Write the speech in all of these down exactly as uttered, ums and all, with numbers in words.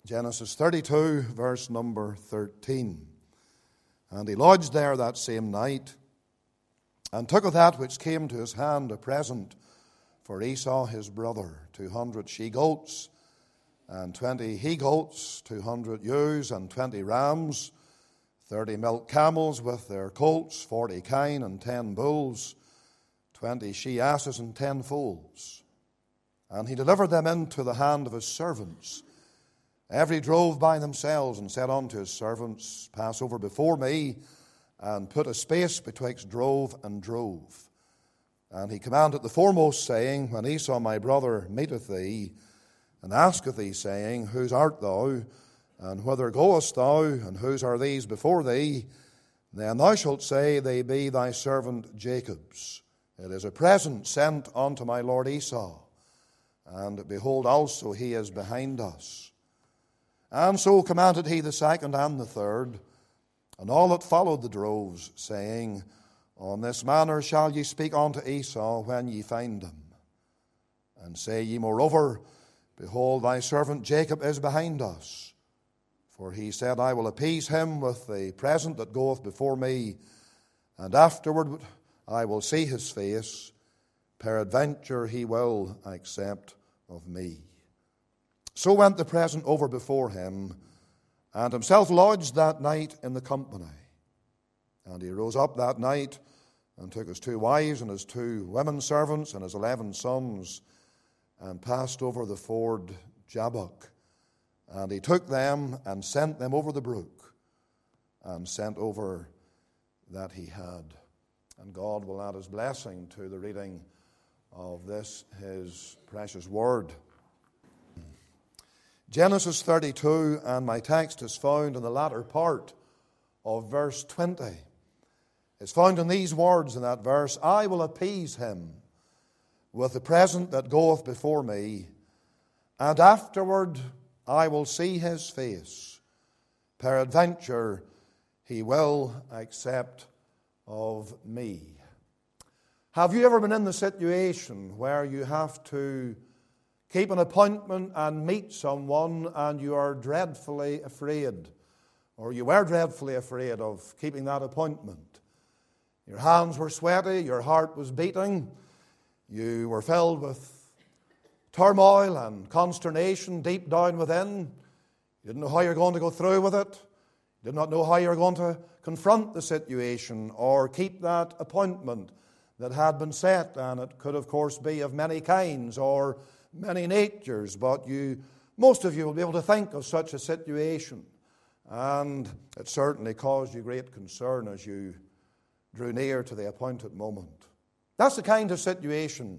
Genesis thirty-two, verse number thirteen. And he lodged there that same night, and took of that which came to his hand a present for Esau his brother, two hundred she-goats, and twenty he-goats, two hundred ewes, and twenty rams, thirty milk camels with their colts, forty kine, and ten bulls, twenty she-asses, and ten foals. And he delivered them into the hand of his servants. Every drove by themselves, and said unto his servants, Pass over before me, and put a space betwixt drove and drove. And he commanded the foremost, saying, When Esau my brother meeteth thee, and asketh thee, saying, Whose art thou, and whither goest thou, and whose are these before thee? Then thou shalt say, They be thy servant Jacob's. It is a present sent unto my lord Esau. And behold, also he is behind us. And so commanded he the second and the third, and all that followed the droves, saying, On this manner shall ye speak unto Esau when ye find him. And say ye moreover, Behold, thy servant Jacob is behind us. For he said, I will appease him with the present that goeth before me, and afterward I will see his face. Peradventure he will accept of me. So went the present over before him, and himself lodged that night in the company. And he rose up that night, and took his two wives and his two women servants and his eleven sons, and passed over the ford Jabbok. And he took them and sent them over the brook, and sent over that he had. And God will add his blessing to the reading of this, his precious word. Genesis thirty-two, and my text is found in the latter part of verse twenty. It's found in these words in that verse, I will appease him with the present that goeth before me, and afterward I will see his face. Peradventure he will accept of me. Have you ever been in the situation where you have to keep an appointment and meet someone, and you are dreadfully afraid, or you were dreadfully afraid of keeping that appointment? Your hands were sweaty, your heart was beating, you were filled with turmoil and consternation deep down within. You didn't know how you're going to go through with it. You did not know how you're going to confront the situation or keep that appointment that had been set, and it could, of course, be of many kinds or many natures, but you, most of you will be able to think of such a situation, and it certainly caused you great concern as you drew near to the appointed moment. That's the kind of situation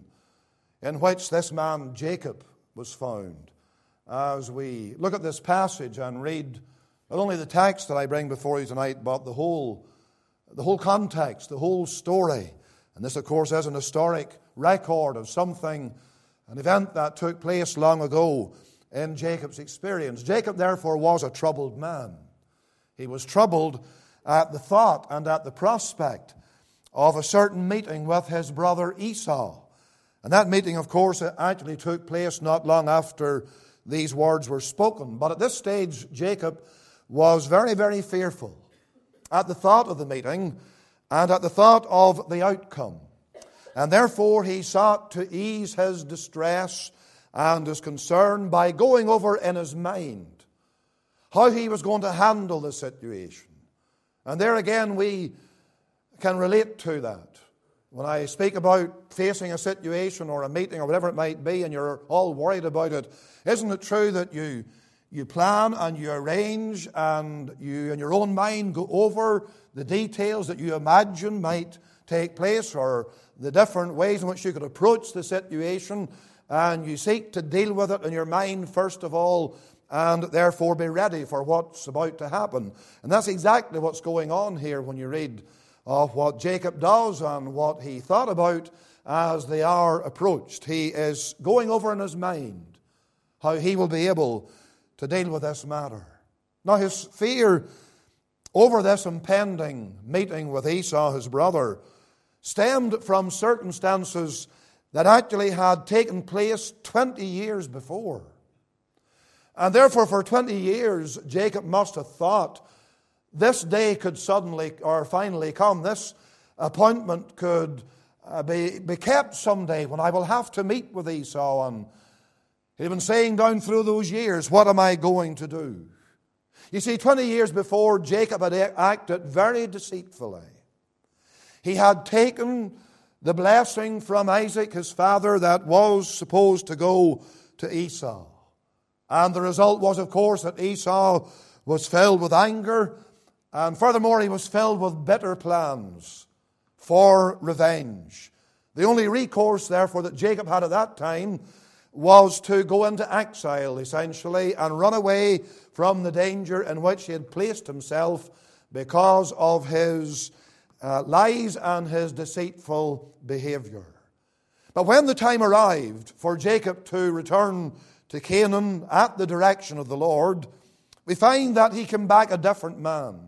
in which this man Jacob was found. As we look at this passage and read not only the text that I bring before you tonight, but the whole, the whole context, the whole story. And this, of course, is an historic record of something, an event that took place long ago in Jacob's experience. Jacob, therefore, was a troubled man. He was troubled at the thought and at the prospect of a certain meeting with his brother Esau. And that meeting, of course, actually took place not long after these words were spoken. But at this stage, Jacob was very, very fearful at the thought of the meeting and at the thought of the outcome. And therefore he sought to ease his distress and his concern by going over in his mind how he was going to handle the situation. And there again we can relate to that. When I speak about facing a situation or a meeting or whatever it might be, and you're all worried about it, isn't it true that you you plan and you arrange and you in your own mind go over the details that you imagine might take place or the different ways in which you could approach the situation, and you seek to deal with it in your mind first of all, and therefore be ready for what's about to happen. And that's exactly what's going on here when you read of what Jacob does and what he thought about as the hour approached. He is going over in his mind how he will be able to deal with this matter. Now his fear over this impending meeting with Esau, his brother, stemmed from circumstances that actually had taken place twenty years before. And therefore for twenty years Jacob must have thought this day could suddenly or finally come. This appointment could uh, be, be kept someday when I will have to meet with Esau. And he'd been saying down through those years, what am I going to do? You see, twenty years before, Jacob had acted very deceitfully. He had taken the blessing from Isaac, his father, that was supposed to go to Esau. And the result was, of course, that Esau was filled with anger, and furthermore, he was filled with bitter plans for revenge. The only recourse, therefore, that Jacob had at that time was to go into exile, essentially, and run away from the danger in which he had placed himself because of his uh, lies and his deceitful behavior. But when the time arrived for Jacob to return to Canaan at the direction of the Lord, we find that he came back a different man.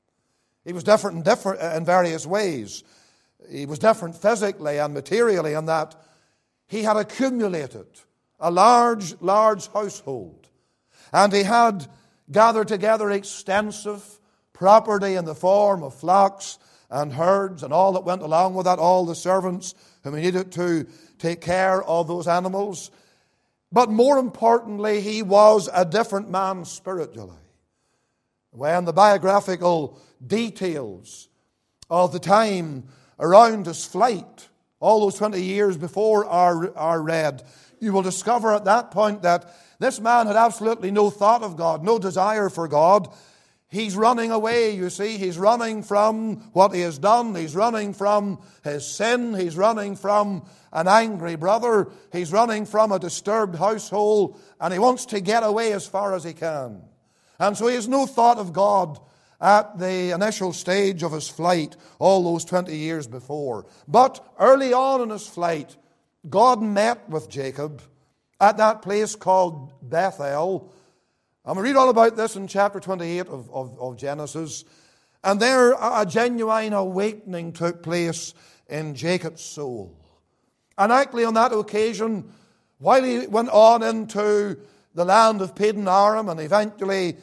He was different in, different in various ways. He was different physically and materially in that he had accumulated a large, large household. And he had gathered together extensive property in the form of flocks and herds and all that went along with that, all the servants whom he needed to take care of those animals. But more importantly, he was a different man spiritually. When the biographical details of the time around his flight, all those twenty years before, are, are read, you will discover at that point that this man had absolutely no thought of God, no desire for God. He's running away, you see. He's running from what he has done. He's running from his sin. He's running from an angry brother. He's running from a disturbed household. And he wants to get away as far as he can. And so he has no thought of God at the initial stage of his flight, all those twenty years before. But early on in his flight, God met with Jacob at that place called Bethel. And we read all about this in chapter twenty-eight of, of, of Genesis. And there a genuine awakening took place in Jacob's soul. And actually on that occasion, while he went on into the land of Padan Aram and eventually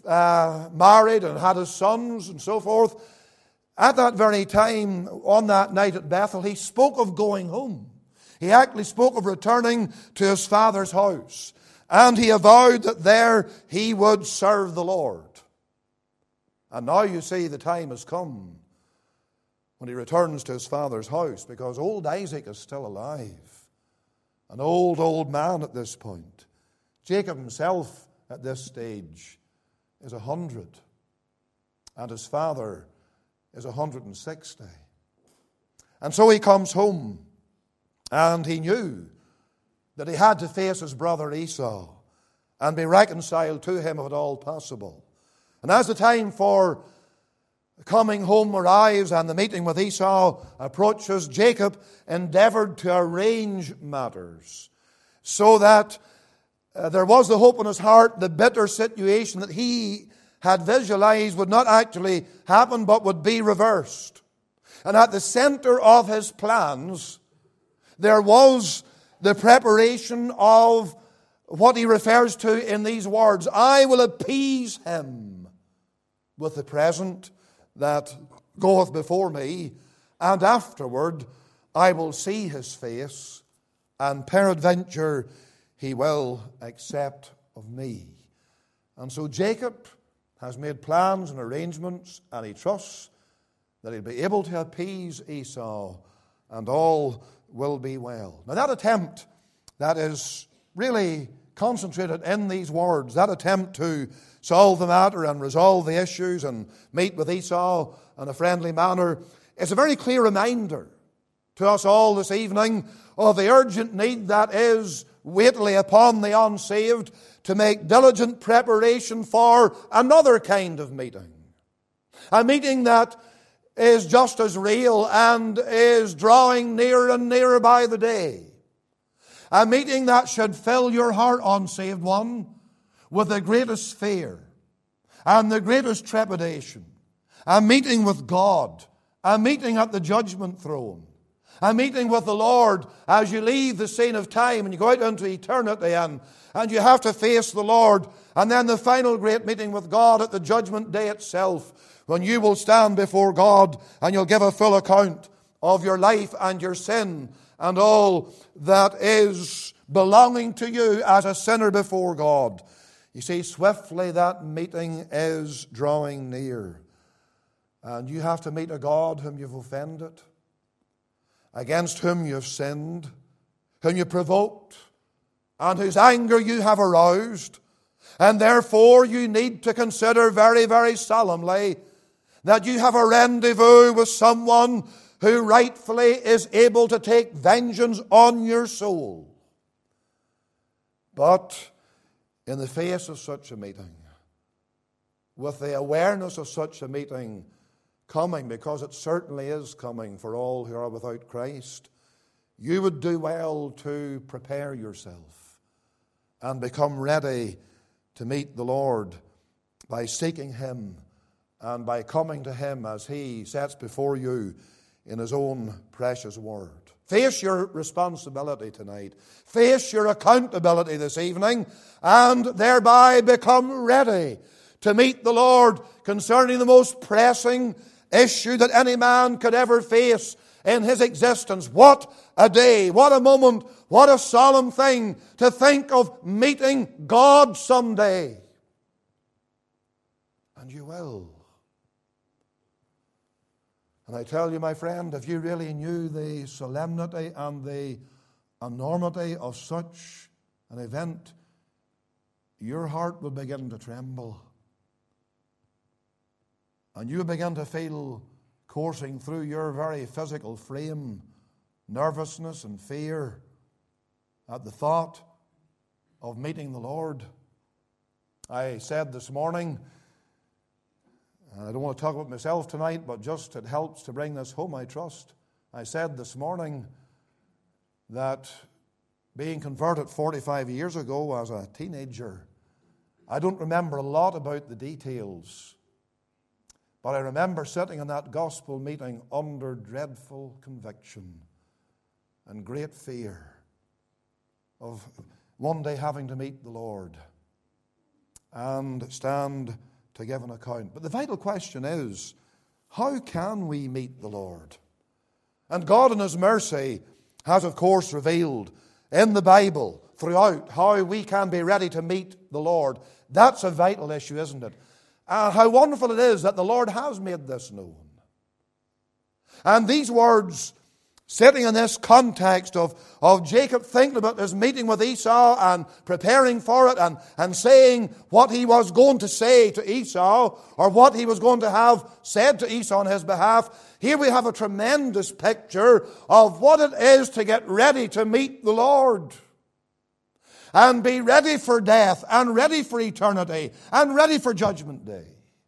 uh, married and had his sons and so forth, at that very time, on that night at Bethel, he spoke of going home. He actually spoke of returning to his father's house. And he avowed that there he would serve the Lord. And now you see the time has come when he returns to his father's house, because old Isaac is still alive. An old, old man at this point. Jacob himself at this stage is a hundred. And his father is a hundred and sixty. And so he comes home. And he knew that he had to face his brother Esau and be reconciled to him if at all possible. And as the time for coming home arrives and the meeting with Esau approaches, Jacob endeavored to arrange matters so that uh, there was the hope in his heart the bitter situation that he had visualized would not actually happen but would be reversed. And at the center of his plans, there was the preparation of what he refers to in these words: I will appease him with the present that goeth before me, and afterward I will see his face, and peradventure he will accept of me. And so Jacob has made plans and arrangements, and he trusts that he'll be able to appease Esau, and all will be well. Now that attempt that is really concentrated in these words, that attempt to solve the matter and resolve the issues and meet with Esau in a friendly manner, is a very clear reminder to us all this evening of the urgent need that is weightily upon the unsaved to make diligent preparation for another kind of meeting. A meeting that is just as real and is drawing nearer and nearer by the day. A meeting that should fill your heart, unsaved one, with the greatest fear and the greatest trepidation. A meeting with God. A meeting at the judgment throne. A meeting with the Lord as you leave the scene of time and you go out into eternity, and, and you have to face the Lord. And then the final great meeting with God at the judgment day itself, when you will stand before God and you'll give a full account of your life and your sin and all that is belonging to you as a sinner before God. You see, swiftly that meeting is drawing near. And you have to meet a God whom you've offended, against whom you have sinned, whom you provoked, and whose anger you have aroused. And therefore you need to consider very, very solemnly that you have a rendezvous with someone who rightfully is able to take vengeance on your soul. But in the face of such a meeting, with the awareness of such a meeting coming, because it certainly is coming for all who are without Christ, you would do well to prepare yourself and become ready to meet the Lord by seeking Him and by coming to Him as He sets before you in His own precious Word. Face your responsibility tonight. Face your accountability this evening, and thereby become ready to meet the Lord concerning the most pressing issue that any man could ever face in his existence. What a day, what a moment, what a solemn thing to think of meeting God someday. And you will. And I tell you, my friend, if you really knew the solemnity and the enormity of such an event, your heart would begin to tremble. And you begin to feel coursing through your very physical frame nervousness and fear at the thought of meeting the Lord. I said this morning, and I don't want to talk about myself tonight, but just it helps to bring this home, I trust. I said this morning that being converted forty-five years ago as a teenager, I don't remember a lot about the details. But I remember sitting in that gospel meeting under dreadful conviction and great fear of one day having to meet the Lord and stand to give an account. But the vital question is, how can we meet the Lord? And God in His mercy has, of course, revealed in the Bible throughout how we can be ready to meet the Lord. That's a vital issue, isn't it? And how wonderful it is that the Lord has made this known. And these words, sitting in this context of, of Jacob thinking about his meeting with Esau and preparing for it and, and saying what he was going to say to Esau, or what he was going to have said to Esau on his behalf, here we have a tremendous picture of what it is to get ready to meet the Lord. And be ready for death, and ready for eternity, and ready for judgment day.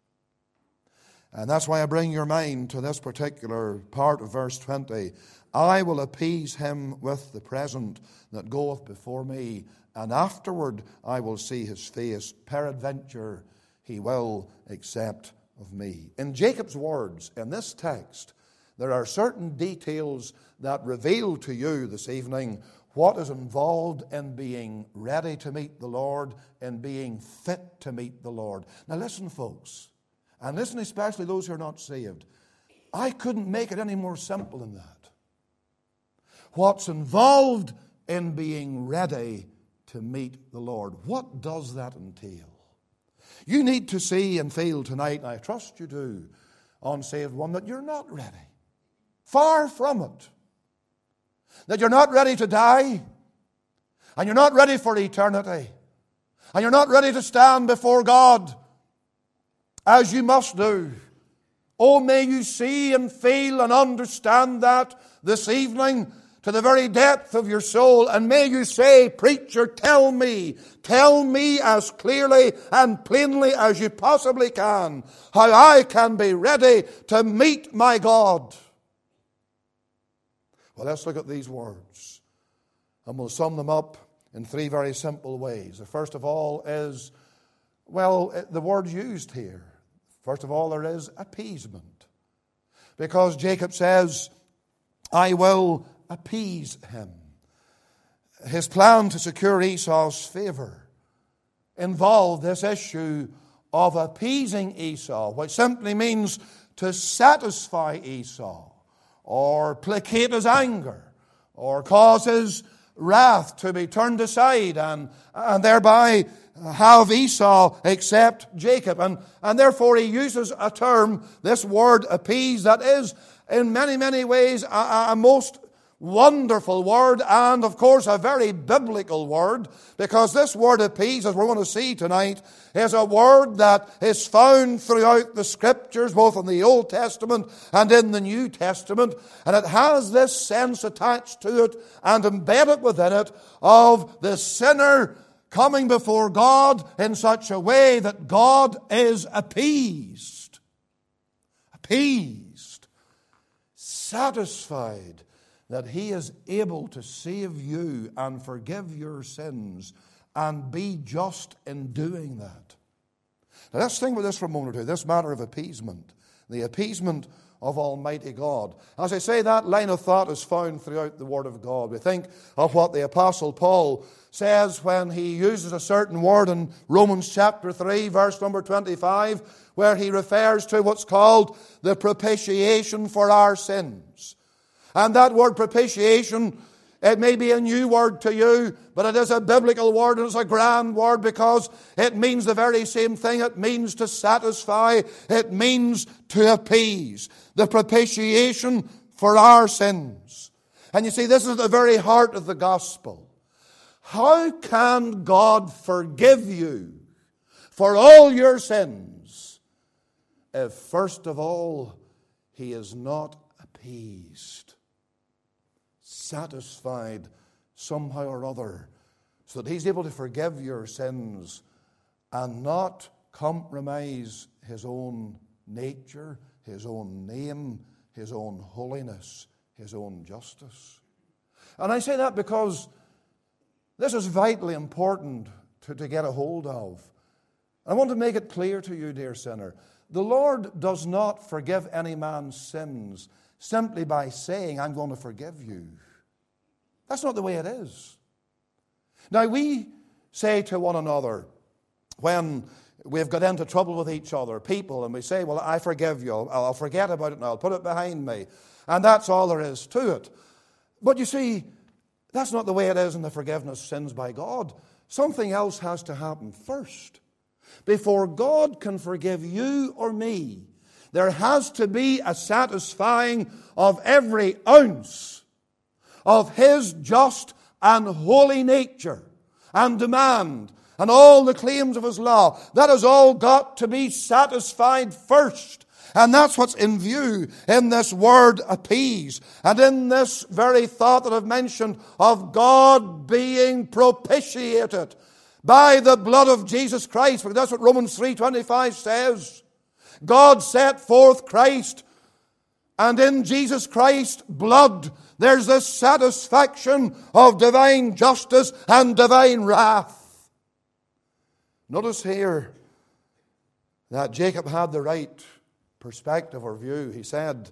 And that's why I bring your mind to this particular part of verse twenty. I will appease him with the present that goeth before me, and afterward I will see his face. Peradventure he will accept of me. In Jacob's words, in this text, there are certain details that reveal to you this evening what is involved in being ready to meet the Lord, in being fit to meet the Lord. Now listen, folks, and listen especially those who are not saved. I couldn't make it any more simple than that. What's involved in being ready to meet the Lord, what does that entail? You need to see and feel tonight, and I trust you do, unsaved one, that you're not ready. Far from it. That you're not ready to die, and you're not ready for eternity, and you're not ready to stand before God as you must do. Oh, may you see and feel and understand that this evening to the very depth of your soul, and may you say, preacher, tell me, tell me as clearly and plainly as you possibly can how I can be ready to meet my God. Well, let's look at these words, and we'll sum them up in three very simple ways. The first of all is, well, the word used here. First of all, there is appeasement. Because Jacob says, I will appease him. His plan to secure Esau's favor involved this issue of appeasing Esau, which simply means to satisfy Esau, or placate his anger, or cause his wrath to be turned aside, and, and thereby have Esau accept Jacob. And, and therefore he uses a term, this word appease, that is in many, many ways a, a most wonderful word, and of course a very biblical word, because this word appease, as we're going to see tonight, is a word that is found throughout the Scriptures, both in the Old Testament and in the New Testament, and it has this sense attached to it and embedded within it of the sinner coming before God in such a way that God is appeased, appeased, satisfied that he is able to save you and forgive your sins and be just in doing that. Now let's think about this for a moment or two, this matter of appeasement, the appeasement of Almighty God. As I say, that line of thought is found throughout the Word of God. We think of what the Apostle Paul says when he uses a certain word in Romans chapter three, verse number twenty-five, where he refers to what's called the propitiation for our sins. And that word propitiation, it may be a new word to you, but it is a biblical word, and it's a grand word because it means the very same thing. It means to satisfy. It means to appease. The propitiation for our sins. And you see, this is the very heart of the gospel. How can God forgive you for all your sins if, first of all, he is not appeased, satisfied somehow or other, so that he's able to forgive your sins and not compromise his own nature, his own name, his own holiness, his own justice? And I say that because this is vitally important to, to get a hold of. I want to make it clear to you, dear sinner, the Lord does not forgive any man's sins simply by saying, I'm going to forgive you. That's not the way it is. Now, we say to one another when we've got into trouble with each other, people, and we say, well, I forgive you. I'll, I'll forget about it and I'll put it behind me. And that's all there is to it. But you see, that's not the way it is in the forgiveness of sins by God. Something else has to happen first. Before God can forgive you or me, there has to be a satisfying of every ounce of his just and holy nature and demand and all the claims of his law. That has all got to be satisfied first. And that's what's in view in this word appease. And in this very thought that I've mentioned of God being propitiated by the blood of Jesus Christ. Because that's what Romans three twenty-five says. God set forth Christ, and in Jesus Christ's blood there's this satisfaction of divine justice and divine wrath. Notice here that Jacob had the right perspective or view. He said,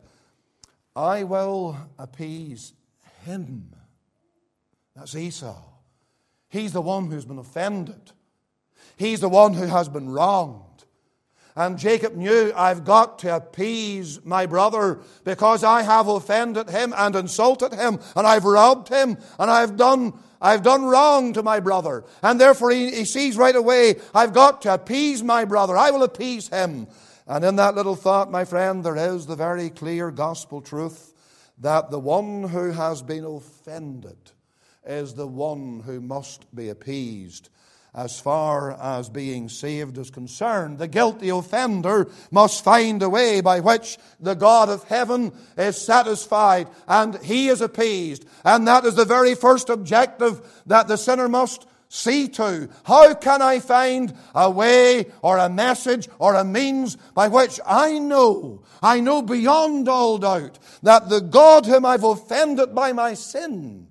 I will appease him. That's Esau. He's the one who's been offended. He's the one who has been wronged. And Jacob knew, I've got to appease my brother because I have offended him and insulted him and I've robbed him and I've done I've done wrong to my brother. And therefore he, he sees right away, I've got to appease my brother. I will appease him. And in that little thought, my friend, there is the very clear gospel truth that the one who has been offended is the one who must be appeased. As far as being saved is concerned, the guilty offender must find a way by which the God of heaven is satisfied and he is appeased. And that is the very first objective that the sinner must see to. How can I find a way or a message or a means by which I know, I know beyond all doubt, that the God whom I've offended by my sin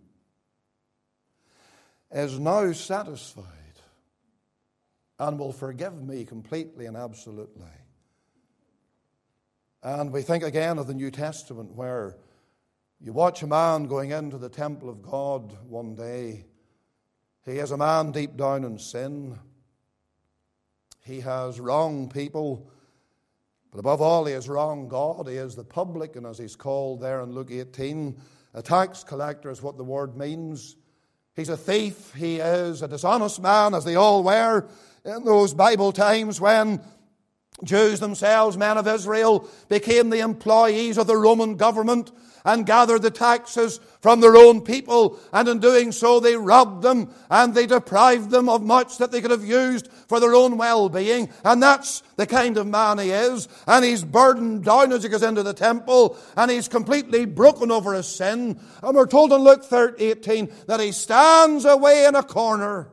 is now satisfied and will forgive me completely and absolutely. And we think again of the New Testament where You watch a man going into the temple of God one day. He is a man deep down in sin. He has wronged people. But above all, he has wronged God. He is the publican, as he's called there in Luke eighteen. A tax collector is what the word means. He's a thief. He is a dishonest man, as they all were in those Bible times when Jews themselves, men of Israel, became the employees of the Roman government and gathered the taxes from their own people. And in doing so, they robbed them and they deprived them of much that they could have used for their own well-being. And that's the kind of man he is. And he's burdened down as he goes into the temple, and he's completely broken over his sin. And we're told in Luke eighteen that he stands away in a corner.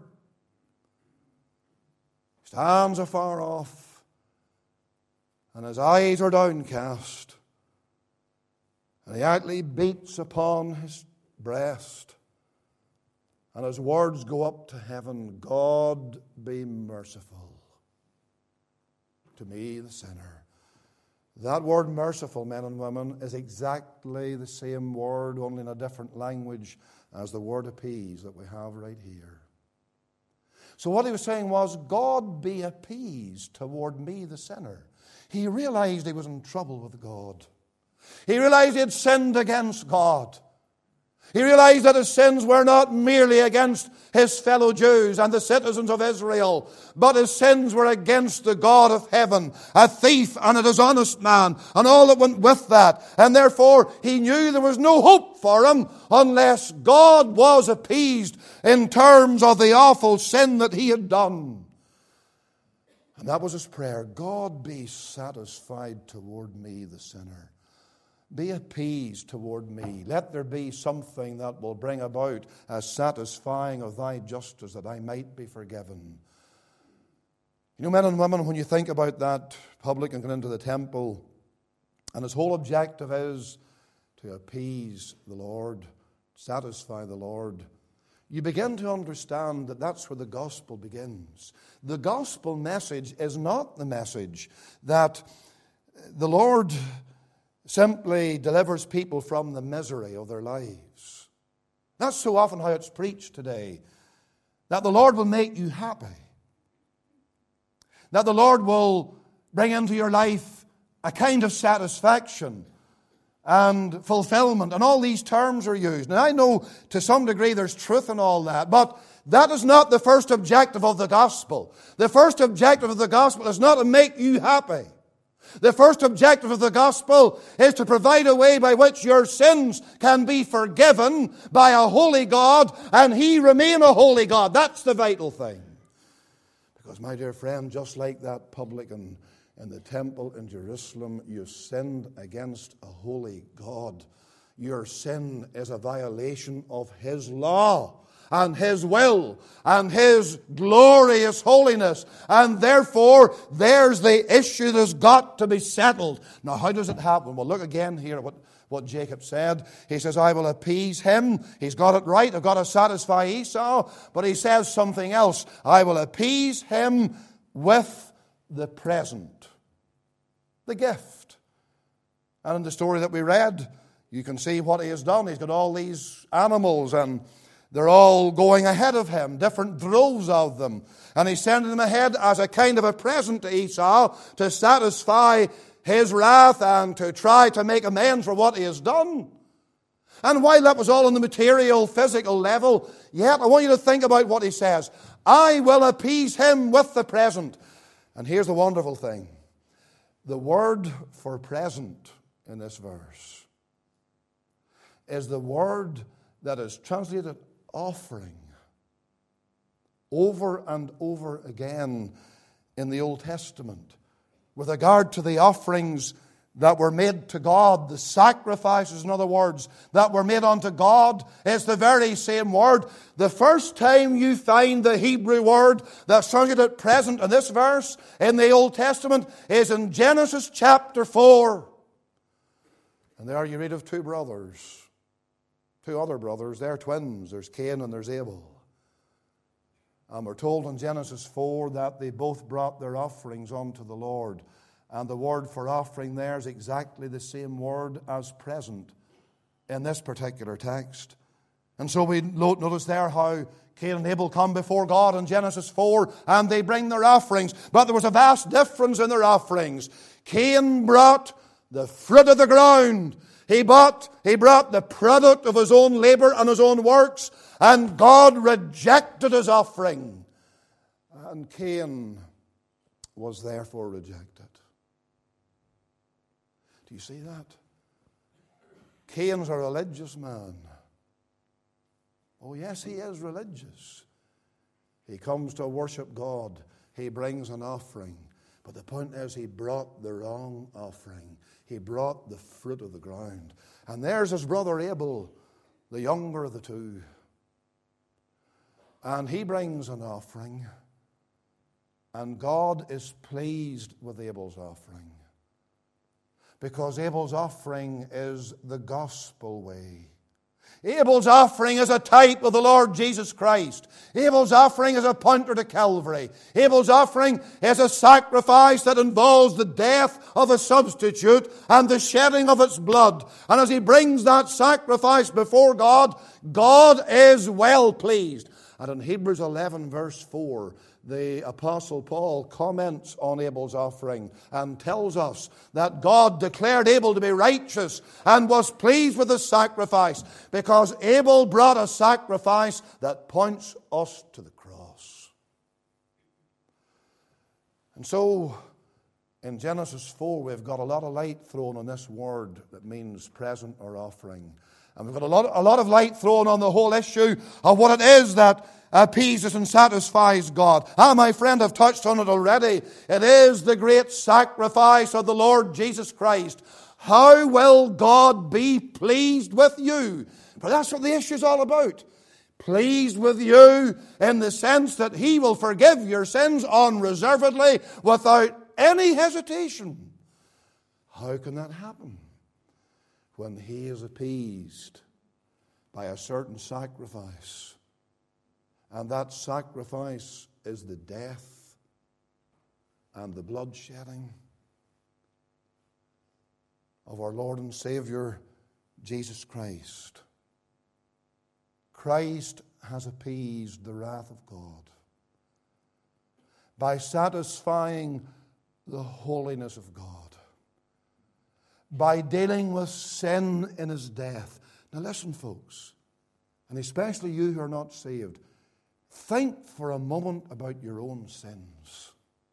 Stands afar off, and his eyes are downcast. And he actually beats upon his breast. And his words go up to heaven, God be merciful to me, the sinner. That word merciful, men and women, is exactly the same word, only in a different language, as the word appease that we have right here. So what he was saying was, God be appeased toward me, the sinner. He realized he was in trouble with God. He realized he had sinned against God. He realized that his sins were not merely against his fellow Jews and the citizens of Israel, but his sins were against the God of heaven, a thief and a dishonest man, and all that went with that. And therefore, he knew there was no hope for him unless God was appeased in terms of the awful sin that he had done. And that was his prayer. God be satisfied toward me, the sinner. Be appeased toward me. Let there be something that will bring about a satisfying of thy justice, that I might be forgiven. You know, men and women, when you think about that publican going into the temple, and his whole objective is to appease the Lord, satisfy the Lord, you begin to understand that that's where the gospel begins. The gospel message is not the message that the Lord simply delivers people from the misery of their lives. That's so often how it's preached today. That the Lord will make you happy. That the Lord will bring into your life a kind of satisfaction and fulfillment. And all these terms are used. And I know to some degree there's truth in all that. But that is not the first objective of the gospel. The first objective of the gospel is not to make you happy. The first objective of the gospel is to provide a way by which your sins can be forgiven by a holy God, and He remain a holy God. That's the vital thing. Because, my dear friend, just like that publican in the temple in Jerusalem, you sinned against a holy God. Your sin is a violation of His law and His will and His glorious holiness. And therefore, there's the issue that's got to be settled. Now, how does it happen? Well, look again here at what, what Jacob said. He says, I will appease him. He's got it right. I've got to satisfy Esau. But he says something else. I will appease him with the present, the gift. And in the story that we read, you can see what he has done. He's got all these animals, and they're all going ahead of him, different droves of them. And he's sending them ahead as a kind of a present to Esau to satisfy his wrath and to try to make amends for what he has done. And while that was all on the material, physical level, yet I want you to think about what he says. I will appease him with the present. And here's the wonderful thing. The word for present in this verse is the word that is translated offering over and over again in the Old Testament with regard to the offerings that were made to God, the sacrifices, in other words, that were made unto God. It's the very same word. The first time you find the Hebrew word that's translated at present in this verse in the Old Testament is in Genesis chapter four. And there you read of two brothers. Two other brothers, they're twins. There's Cain and there's Abel. And we're told in Genesis four that they both brought their offerings unto the Lord. And the word for offering there is exactly the same word as present in this particular text. And so we notice there how Cain and Abel come before God in Genesis four, and they bring their offerings. But there was a vast difference in their offerings. Cain brought the fruit of the ground. He brought, he brought the product of his own labor and his own works, and God rejected his offering. And Cain was therefore rejected. Do you see that? Cain's a religious man. Oh, yes, he is religious. He comes to worship God. He brings an offering. But the point is, he brought the wrong offering. He brought the fruit of the ground. And there's his brother Abel, the younger of the two. And he brings an offering. And God is pleased with Abel's offering. Because Abel's offering is the gospel way. Abel's offering is a type of the Lord Jesus Christ. Abel's offering is a pointer to Calvary. Abel's offering is a sacrifice that involves the death of a substitute and the shedding of its blood. And as he brings that sacrifice before God, God is well pleased. And in Hebrews eleven verse four, the Apostle Paul comments on Abel's offering and tells us that God declared Abel to be righteous and was pleased with his sacrifice, because Abel brought a sacrifice that points us to the cross. And so, in Genesis four, we've got a lot of light thrown on this word that means present or offering. And we've got a lot, a lot of light thrown on the whole issue of what it is that appeases and satisfies God. Ah, my friend, I've touched on it already. It is the great sacrifice of the Lord Jesus Christ. How will God be pleased with you? For that's what the issue is all about. Pleased with you in the sense that He will forgive your sins unreservedly without any hesitation. How can that happen? When He is appeased by a certain sacrifice. And that sacrifice is the death and the bloodshedding of our Lord and Savior, Jesus Christ. Christ has appeased the wrath of God by satisfying the holiness of God, by dealing with sin in His death. Now listen, folks, and especially you who are not saved, think for a moment about your own sins.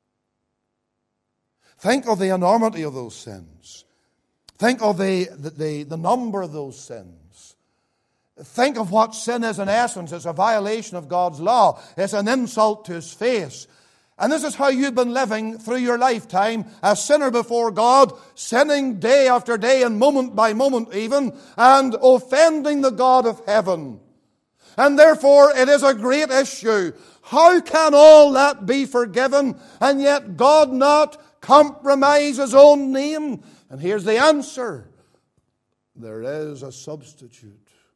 Think of the enormity of those sins. Think of the, the, the, the number of those sins. Think of what sin is in essence. It's a violation of God's law. It's an insult to His face. And this is how you've been living through your lifetime, a sinner before God, sinning day after day and moment by moment even, and offending the God of heaven. And therefore it is a great issue. How can all that be forgiven and yet God not compromise His own name? And here's the answer. There is a substitute.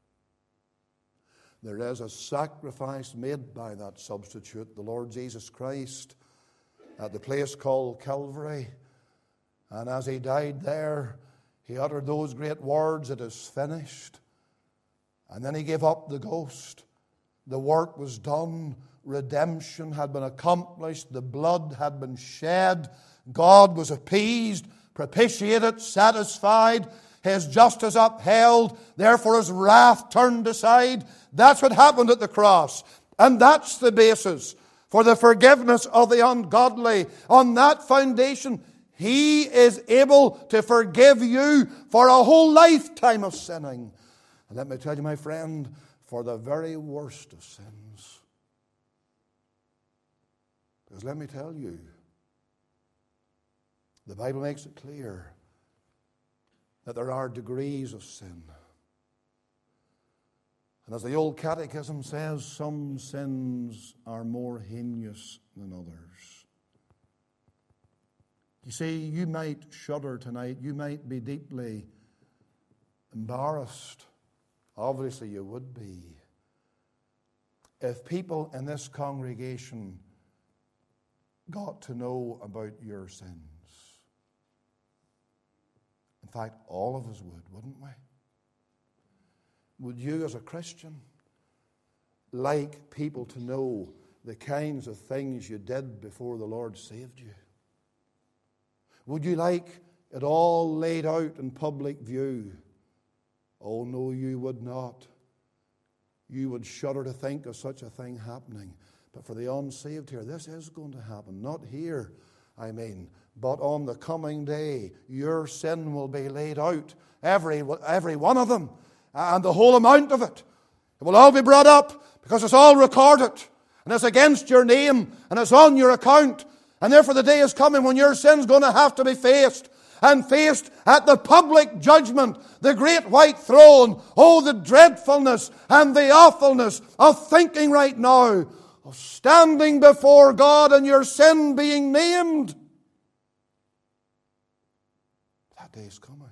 There is a sacrifice made by that substitute, the Lord Jesus Christ, at the place called Calvary. And as He died there, He uttered those great words, "It is finished." And then He gave up the ghost. The work was done. Redemption had been accomplished. The blood had been shed. God was appeased, propitiated, satisfied. His justice upheld. Therefore His wrath turned aside. That's what happened at the cross. And that's the basis for the forgiveness of the ungodly. On that foundation, He is able to forgive you for a whole lifetime of sinning. And let me tell you, my friend, for the very worst of sins. Because let me tell you, the Bible makes it clear that there are degrees of sin. And as the old catechism says, some sins are more heinous than others. You see, you might shudder tonight. You might be deeply embarrassed. Obviously you would be. If people in this congregation got to know about your sins. In fact, all of us would, wouldn't we? Would you as a Christian like people to know the kinds of things you did before the Lord saved you? Would you like it all laid out in public view? Oh, no, you would not. You would shudder to think of such a thing happening. But for the unsaved here, this is going to happen. Not here, I mean, but on the coming day, your sin will be laid out. Every, every one of them. And the whole amount of it. It will all be brought up because it's all recorded. And it's against your name. And it's on your account. And therefore the day is coming when your sin's going to have to be faced. And faced at the public judgment, the great white throne. Oh, the dreadfulness and the awfulness of thinking right now of standing before God and your sin being named. That day is coming.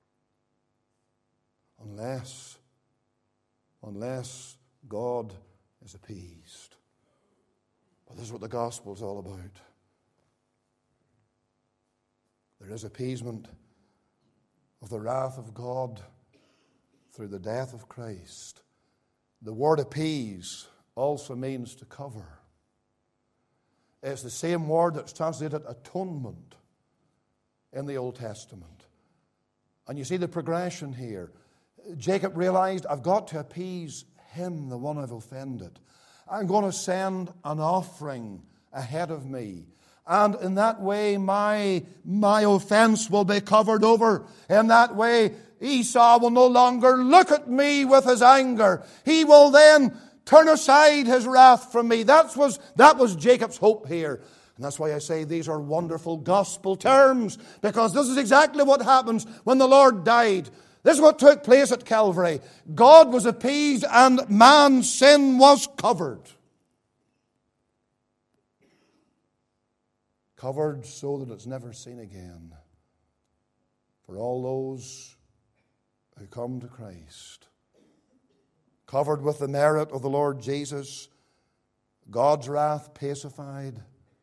Unless, unless God is appeased. But this is what the gospel is all about. There is appeasement of the wrath of God through the death of Christ. The word appease also means to cover. It's the same word that's translated atonement in the Old Testament. And you see the progression here. Jacob realized, I've got to appease him, the one I've offended. I'm going to send an offering ahead of me. And in that way, my, my offense will be covered over. In that way, Esau will no longer look at me with his anger. He will then turn aside his wrath from me. That was, that was Jacob's hope here. And that's why I say these are wonderful gospel terms. Because this is exactly what happens when the Lord died. This is what took place at Calvary. God was appeased and man's sin was covered. Covered so that it's never seen again. For all those who come to Christ. Covered with the merit of the Lord Jesus. God's wrath pacified.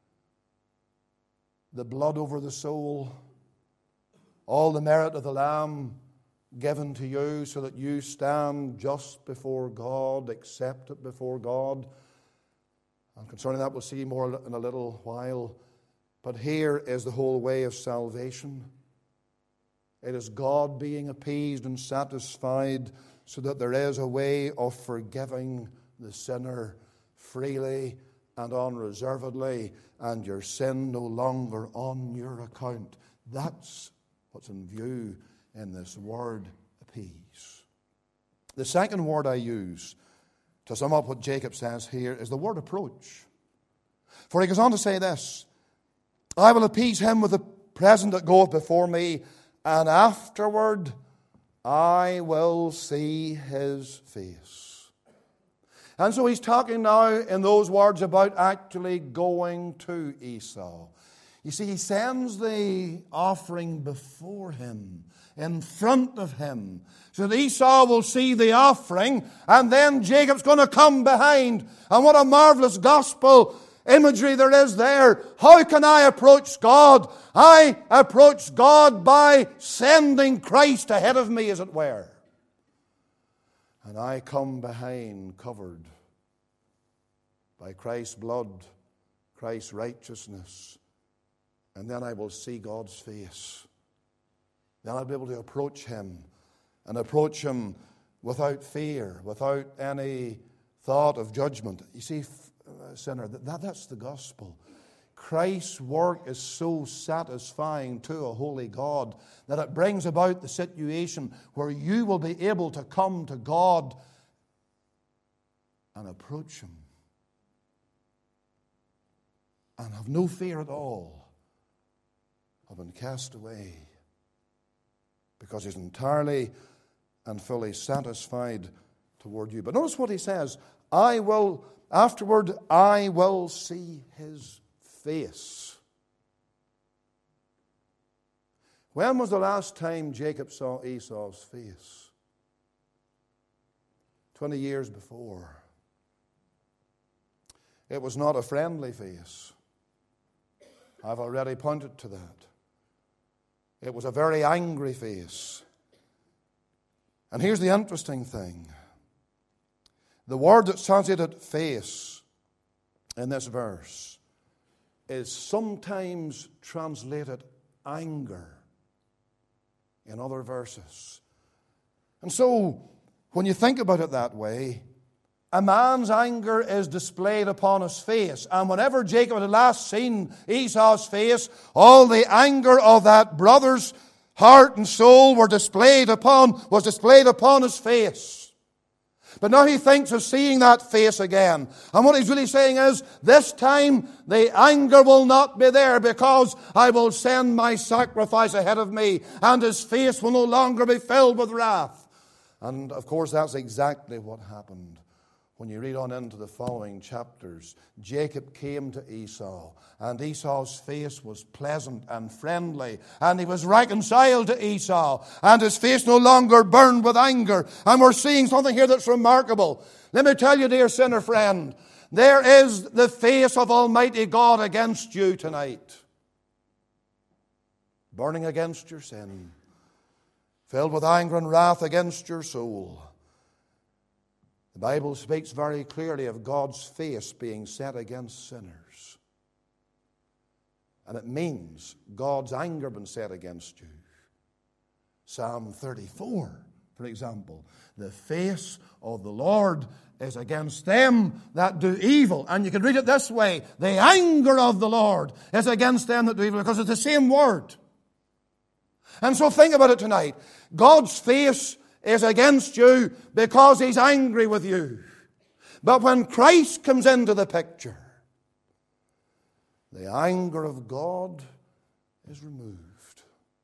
The blood over the soul. All the merit of the Lamb given to you so that you stand just before God, accepted before God. And concerning that we'll see more in a little while. But here is the whole way of salvation. It is God being appeased and satisfied so that there is a way of forgiving the sinner freely and unreservedly, and your sin no longer on your account. That's what's in view in this word appease. The second word I use to sum up what Jacob says here is the word approach. For he goes on to say this, I will appease him with the present that goeth before me, and afterward I will see his face. And so he's talking now in those words about actually going to Esau. You see, he sends the offering before him, in front of him, so that Esau will see the offering, and then Jacob's going to come behind. And what a marvelous gospel imagery there is there. How can I approach God? I approach God by sending Christ ahead of me, as it were. And I come behind, covered by Christ's blood, Christ's righteousness. And then I will see God's face. Then I'll be able to approach him, and approach him without fear, without any thought of judgment. You see, sinner, that, that's the gospel. Christ's work is so satisfying to a holy God that it brings about the situation where you will be able to come to God and approach him and have no fear at all of being cast away, because he's entirely and fully satisfied toward you. But notice what he says, I will, afterward, I will see his face. When was the last time Jacob saw Esau's face? Twenty years before. It was not a friendly face. I've already pointed to that. It was a very angry face. And here's the interesting thing. The word that's translated face in this verse is sometimes translated anger in other verses. And so, when you think about it that way, a man's anger is displayed upon his face. And whenever Jacob had last seen Esau's face, all the anger of that brother's heart and soul were displayed upon, was displayed upon his face. But now he thinks of seeing that face again. And what he's really saying is, this time the anger will not be there, because I will send my sacrifice ahead of me, and his face will no longer be filled with wrath. And of course that's exactly what happened. When you read on into the following chapters, Jacob came to Esau, and Esau's face was pleasant and friendly, and he was reconciled to Esau, and his face no longer burned with anger. And we're seeing something here that's remarkable. Let me tell you, dear sinner friend, there is the face of Almighty God against you tonight, burning against your sin, filled with anger and wrath against your soul. The Bible speaks very clearly of God's face being set against sinners. And it means God's anger being set against you. Psalm thirty-four, for example. The face of the Lord is against them that do evil. And you can read it this way. The anger of the Lord is against them that do evil, because it's the same word. And so think about it tonight. God's face is against you because he's angry with you. But when Christ comes into the picture, the anger of God is removed.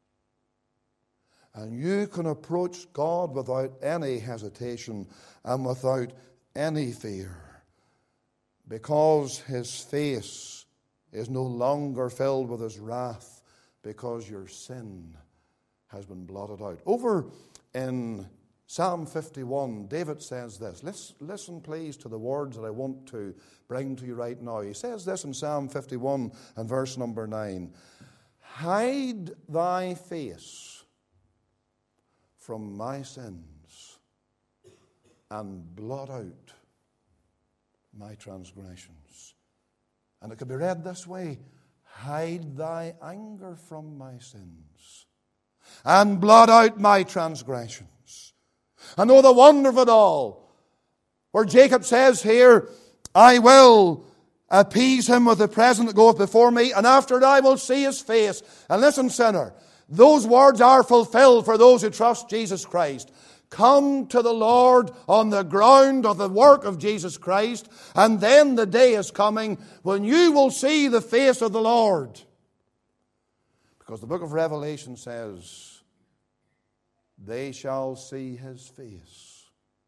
And you can approach God without any hesitation and without any fear, because his face is no longer filled with his wrath, because your sin has been blotted out. Over in Psalm fifty-one, David says this. Listen, listen, please, to the words that I want to bring to you right now. He says this in Psalm fifty-one and verse number nine. Hide thy face from my sins and blot out my transgressions. And it could be read this way. Hide thy anger from my sins and blot out my transgressions. And know the wonder of it all, where Jacob says here, I will appease him with the present that goeth before me, and after it I will see his face. And listen, sinner, those words are fulfilled for those who trust Jesus Christ. Come to the Lord on the ground of the work of Jesus Christ, and then the day is coming when you will see the face of the Lord. Because the book of Revelation says, they shall see his face.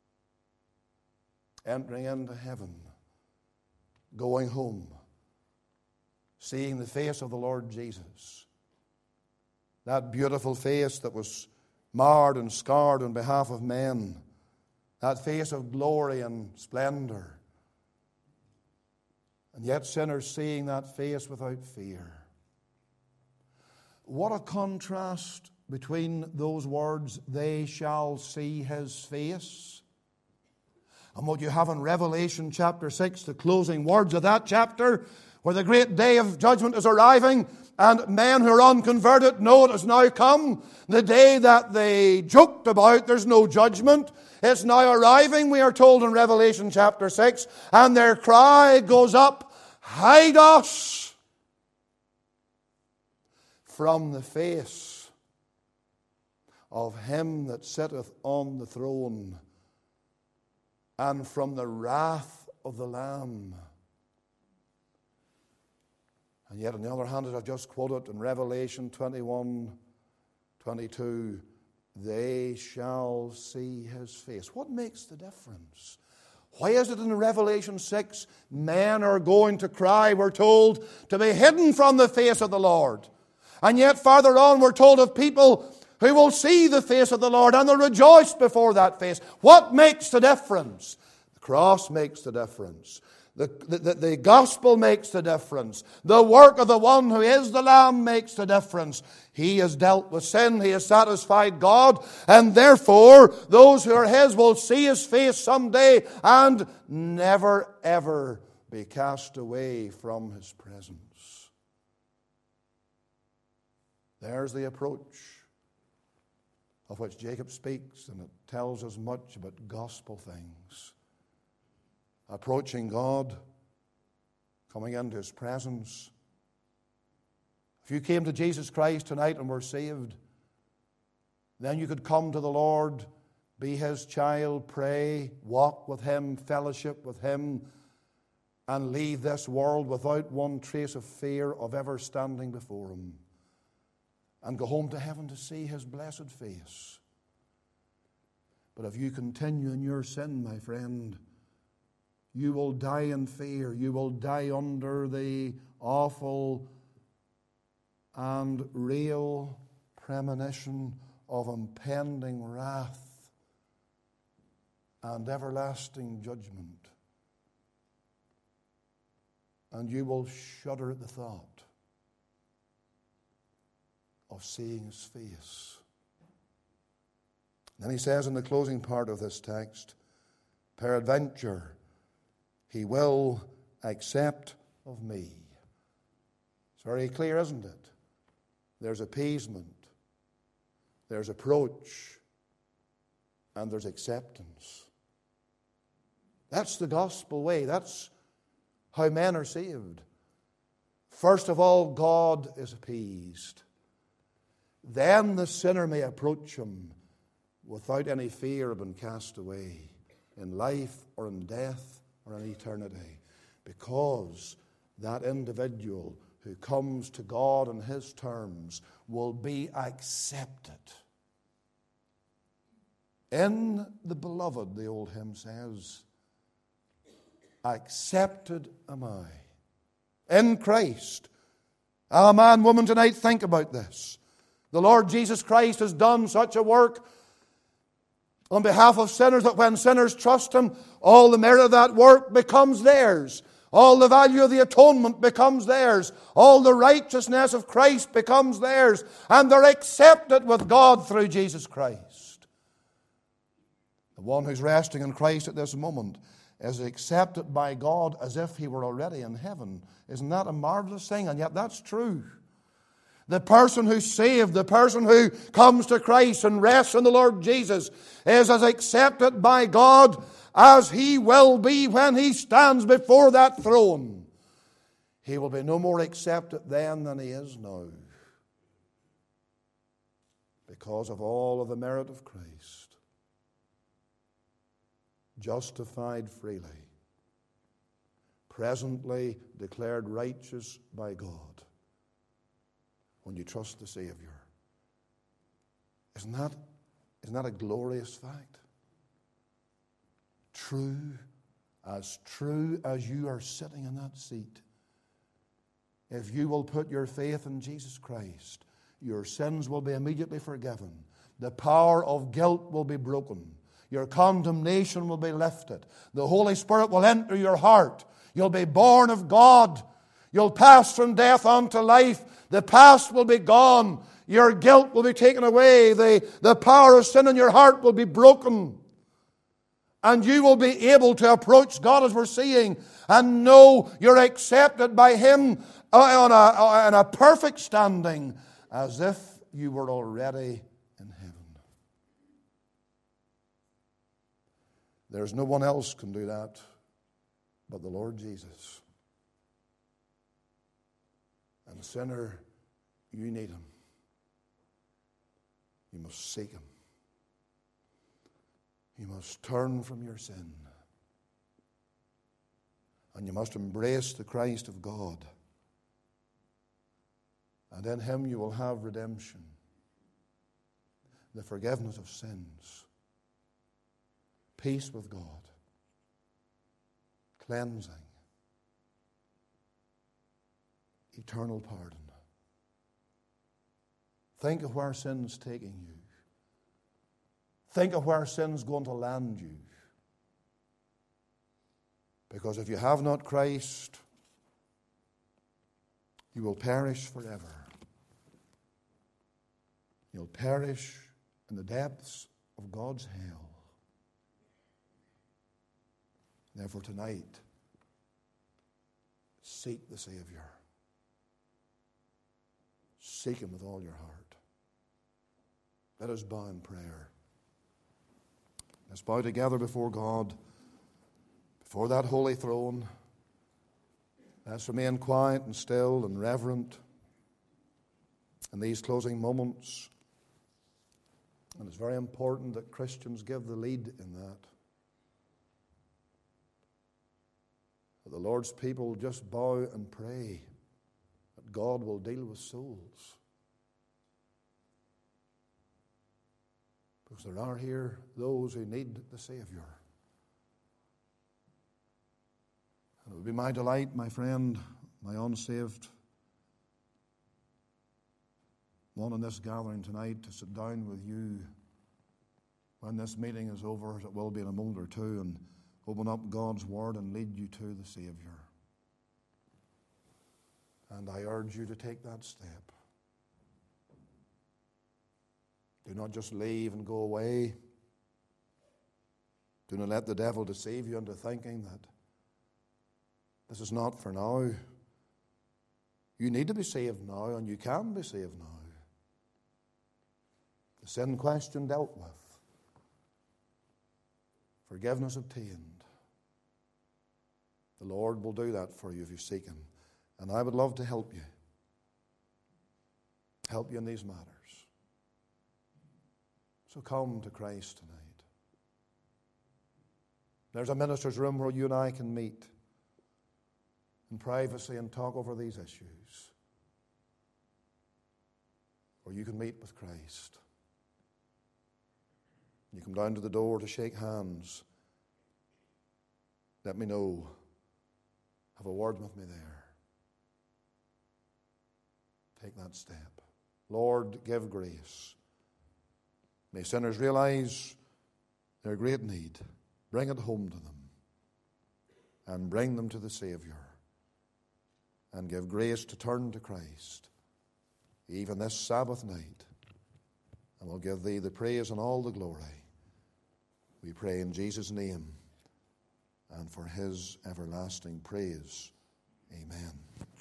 Entering into heaven, going home, seeing the face of the Lord Jesus. That beautiful face that was marred and scarred on behalf of men. That face of glory and splendor. And yet sinners seeing that face without fear. What a contrast between those words, they shall see his face, and what you have in Revelation chapter six, the closing words of that chapter, where the great day of judgment is arriving, and men who are unconverted know it has now come. The day that they joked about, there's no judgment. It's now arriving, we are told in Revelation chapter six, and their cry goes up, hide us from the face of him that sitteth on the throne, and from the wrath of the Lamb. And yet, on the other hand, as I've just quoted in Revelation twenty-one, twenty-two, they shall see his face. What makes the difference? Why is it in Revelation six, men are going to cry, we're told, to be hidden from the face of the Lord? And yet, farther on, we're told of people who will see the face of the Lord and they'll rejoice before that face. What makes the difference? The cross makes the difference. The, the, the gospel makes the difference. The work of the one who is the Lamb makes the difference. He has dealt with sin. He has satisfied God. And therefore, those who are His will see His face someday and never, ever be cast away from His presence. There's the approach of which Jacob speaks, and it tells us much about gospel things. Approaching God, coming into His presence. If you came to Jesus Christ tonight and were saved, then you could come to the Lord, be His child, pray, walk with Him, fellowship with Him, and leave this world without one trace of fear of ever standing before Him, and go home to heaven to see His blessed face. But if you continue in your sin, my friend, you will die in fear. You will die under the awful and real premonition of impending wrath and everlasting judgment. And you will shudder at the thought of seeing His face. Then he says in the closing part of this text, peradventure, He will accept of me. It's very clear, isn't it? There's appeasement, there's approach, and there's acceptance. That's the gospel way. That's how men are saved. First of all, God is appeased. Then the sinner may approach Him without any fear of being cast away in life or in death or in eternity, because that individual who comes to God on His terms will be accepted. In the beloved, the old hymn says, accepted am I. In Christ. Ah, man, woman, tonight, think about this. The Lord Jesus Christ has done such a work on behalf of sinners that when sinners trust Him, all the merit of that work becomes theirs. All the value of the atonement becomes theirs. All the righteousness of Christ becomes theirs. And they're accepted with God through Jesus Christ. The one who's resting in Christ at this moment is accepted by God as if he were already in heaven. Isn't that a marvelous thing? And yet that's true. The person who's saved, the person who comes to Christ and rests in the Lord Jesus, is as accepted by God as he will be when he stands before that throne. He will be no more accepted then than he is now, because of all of the merit of Christ. Justified freely, presently declared righteous by God, when you trust the Savior. Isn't that, isn't that a glorious fact? True, as true as you are sitting in that seat. If you will put your faith in Jesus Christ, your sins will be immediately forgiven. The power of guilt will be broken. Your condemnation will be lifted. The Holy Spirit will enter your heart. You'll be born of God. You'll pass from death unto life. The past will be gone. Your guilt will be taken away. The, the power of sin in your heart will be broken. And you will be able to approach God, as we're seeing, and know you're accepted by Him on a, on a perfect standing, as if you were already in heaven. There's no one else can do that but the Lord Jesus. And sinner, you need Him. You must seek Him. You must turn from your sin. And you must embrace the Christ of God. And in Him you will have redemption, the forgiveness of sins, peace with God, cleansing, eternal pardon. Think of where sin's taking you. Think of where sin's going to land you. Because if you have not Christ, you will perish forever. You'll perish in the depths of God's hell. Therefore tonight, seek the Savior. Seek Him with all your heart. Let us bow in prayer. Let's bow together before God, before that holy throne. Let's remain quiet and still and reverent in these closing moments. And it's very important that Christians give the lead in that. That the Lord's people just bow and pray that God will deal with souls. Because there are here those who need the Savior. And it would be my delight, my friend, my unsaved one in this gathering tonight, to sit down with you when this meeting is over, as it will be in a moment or two, and open up God's Word and lead you to the Savior. And I urge you to take that step. Do not just leave and go away. Do not let the devil deceive you into thinking that this is not for now. You need to be saved now, and you can be saved now. The sin question dealt with. Forgiveness obtained. The Lord will do that for you if you seek Him. And I would love to help you. Help you in these matters. So come to Christ tonight. There's a minister's room where you and I can meet in privacy and talk over these issues. Or you can meet with Christ. You come down to the door to shake hands. Let me know. Have a word with me there. Take that step. Lord, give grace. May sinners realize their great need. Bring it home to them. And bring them to the Savior. And give grace to turn to Christ. Even this Sabbath night. And we'll give Thee the praise and all the glory. We pray in Jesus' name and for His everlasting praise. Amen.